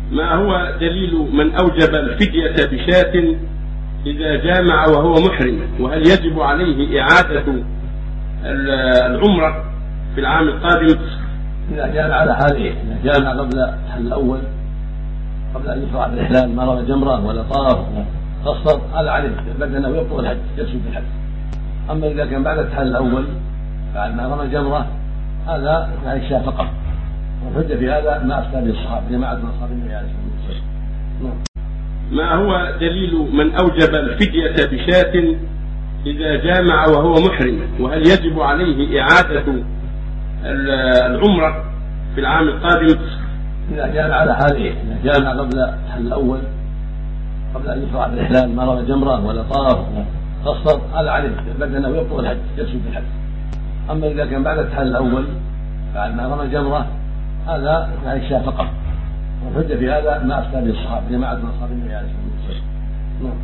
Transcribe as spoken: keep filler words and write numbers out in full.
ما هو دليل من أوجب الفدية بشاة إذا جامع وهو محرم؟ وهل يجب عليه إعادة العمرة في العام القادم؟ إذا كان على حاله، إذا جامع قبل التحلل الأول، قبل أن يشرع بالإحلال، ما رمى جمرة ولا طاف ولا قصر، هذا عليه بل أنه يبطل الحج، يفسد الحج. أما إذا كان بعد التحلل الأول بعد ما رمى جمرة، هذا يعني الشاة فقط، والحجة في هذا ما أفتى به الصحابة، جماعة من أصحاب النبي عليه الصلاة والسلام. ما هو دليل من أوجب الفدية بشاة إذا جامع وهو محرم؟ وهل يجب عليه إعادة العمرة في العام القادم؟ إذا كان على حاله، إذا جامع قبل التحلل الأول، قبل أن يشرع بالإحلال، ما رمى جمرة ولا طاف ولا قصر، هذا عليه بل أنه يبطل الحج، يفسد الحج. أما إذا كان بعد التحلل الأول بعد ما رمى جمرة، هذا يعني الشاة فقط، والحجة في هذا ما أفتى به الصحابة، جماعة من أصحاب النبي عليه الصلاة والسلام.